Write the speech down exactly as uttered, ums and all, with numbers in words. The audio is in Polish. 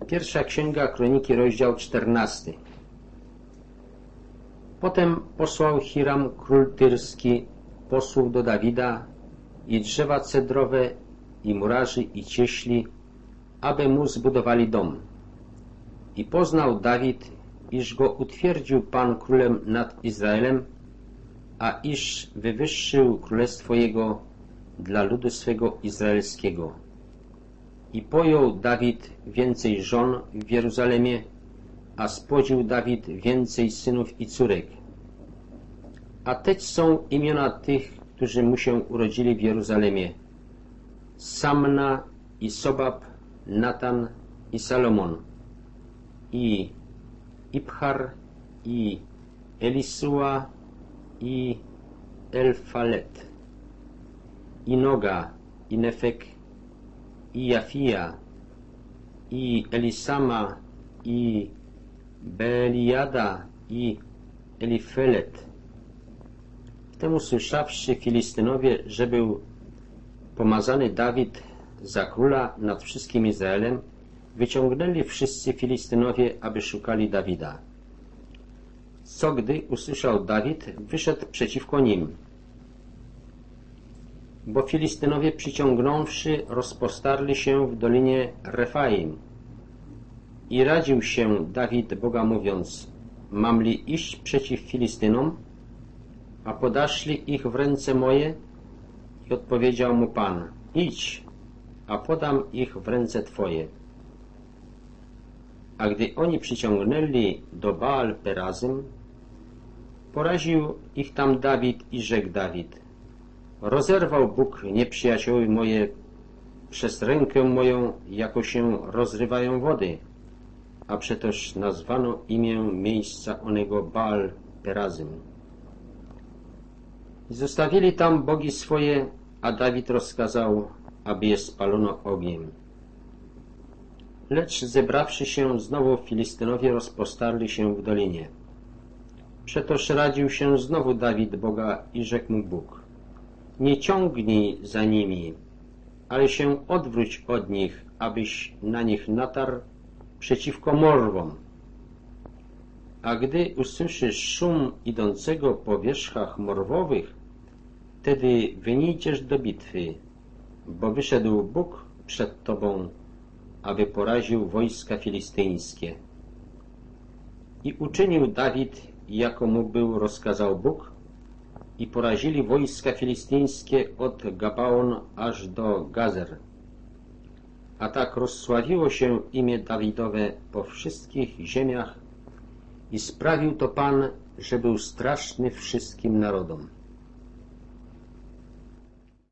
Pierwsza Księga Kroniki, rozdział czternasty. Potem posłał Hiram, król tyrski, posłów do Dawida i drzewa cedrowe, i murarzy, i cieśli, aby mu zbudowali dom. I poznał Dawid, iż go utwierdził Pan królem nad Izraelem, a iż wywyższył królestwo jego dla ludu swego izraelskiego. I pojął Dawid więcej żon w Jeruzalemie, a spłodził Dawid więcej synów i córek. A teć są imiona tych, którzy mu się urodzili w Jeruzalemie: Samna i Sobab, Natan i Salomon, i Ibchar, i Elisua, i Elfalet, i Noga, i Nefek, i Jafia, i Elisama, i Beliada, i Elifelet. Wtem usłyszawszy Filistynowie, że był pomazany Dawid za króla nad wszystkim Izraelem, wyciągnęli wszyscy Filistynowie, aby szukali Dawida. Co gdy usłyszał Dawid, wyszedł przeciwko nim. Bo Filistynowie przyciągnąwszy, rozpostarli się w dolinie Refaim. I radził się Dawid Boga, mówiąc: mam li iść przeciw Filistynom, a podaszli ich w ręce moje? I odpowiedział mu Pan: idź, a podam ich w ręce Twoje. A gdy oni przyciągnęli do Baal Perazym, poraził ich tam Dawid i rzekł Dawid: rozerwał Bóg nieprzyjacioły moje przez rękę moją, jako się rozrywają wody, a przetoż nazwano imię miejsca onego Baal Perazym. I zostawili tam bogi swoje, a Dawid rozkazał, aby je spalono ogniem. Lecz zebrawszy się znowu Filistynowie, rozpostarli się w dolinie. Przetoż radził się znowu Dawid Boga i rzekł mu Bóg: nie ciągnij za nimi, ale się odwróć od nich, abyś na nich natarł przeciwko morwom. A gdy usłyszysz szum idącego po wierzchach morwowych, wtedy wynidziesz do bitwy, bo wyszedł Bóg przed tobą, aby poraził wojska filistyńskie. I uczynił Dawid, jako mu był rozkazał Bóg, i porazili wojska filistyńskie od Gabaon aż do Gazer. A tak rozsławiło się imię Dawidowe po wszystkich ziemiach i sprawił to Pan, że był straszny wszystkim narodom.